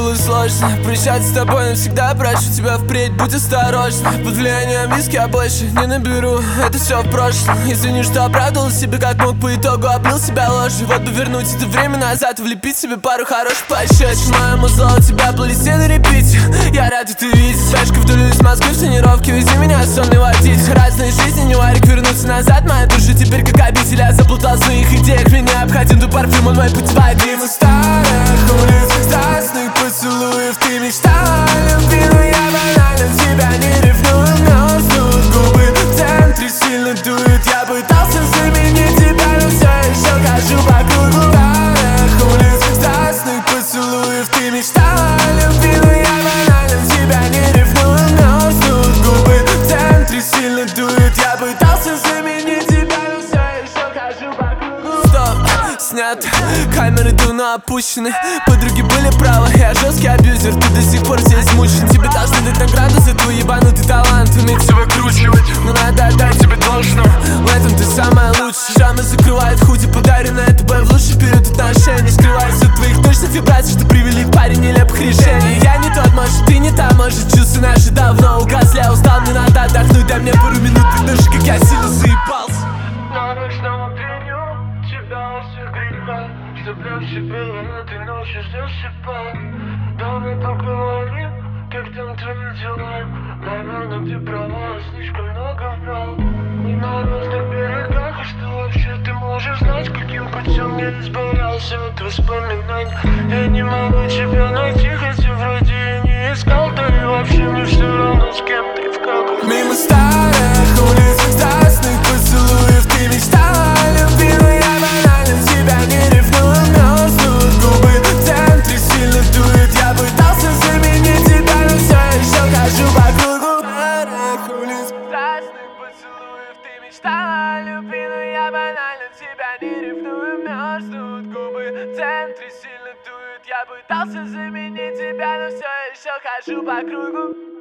было сложно прощаться с тобой навсегда, прошу тебя впредь, будь осторожна. Под влиянием виски я больше не наберу, это все в прошлом. Извини, что оправдывал себе как мог, по итогу облил себя ложью. Вот бы вернуть это время назад, влепить себе пару хороших пощечин. Моему зло тебя плейлисте на репите, я рад это видеть. Пешка вдоль из Москвы в тренировке, вези меня сонный водить. Разные жизни, не варик, вернуться назад. Моя душа теперь как обитель, я заплутал в своих идеях. Меня обходим до парфюм, он мой путь воды. Мы старых улиц, страстных поцелуев. Ты мечтала о любви, но я банально тебя не ревную. Мерзнут губы, в центре сильно дует. Я пытался заменить тебя, но все еще хожу по кругу. Старых улиц, страстных поцелуев. Ты мечтала о любви, но я банально тебя не ревную. Мерзнут губы, в центре сильно дует. Я пытался заменить тебя, но все еще хожу по кругу. Стоп, снят, камеры давно опущены. Подруги были правы, я жесткий абьюзер. Ты до сих пор здесь мучен. Тебе должны дать награду за твой ебанутый талант. Уметь себя выкручивать, но надо отдать тебе должно. В этом ты самая лучшая. Шрамы закрывают худи, подаренное тобой в лучший период отношений. Скрывается от твоих точных вибраций, что привели к паре нелепых решений. Я не тот, может ты не та, может чувства наши давно угасли. Я устал, мне надо отдохнуть, дай мне пару минут. Предложи, как я сильно заебался. На ночном виню тебя все греха, чтоб легче было этой ночью засыпать. Давай поговорим, как там твои дела. Наверное, ты права, слишком много врал. И на разных берегах, и что вообще ты можешь знать, каким путем я избавлялся от воспоминаний. Я не могу тебя найти, хотя вроде и не искал. Да и вообще мне все равно, с кем ты в каком. Мимо старых улиц, страстных поцелуев. Ты мечтала о любви, но я банально тебя не ревную. Мерзнут губы, в центре сильно дует. Я пытался заменить тебя, но все еще хожу по кругу. Старых улиц, страстных поцелуев. Ты мечтала о любви, но я банально тебя не ревную. Мерзнут губы, в центре сильно дует. Я пытался заменить тебя, но все еще хожу по кругу.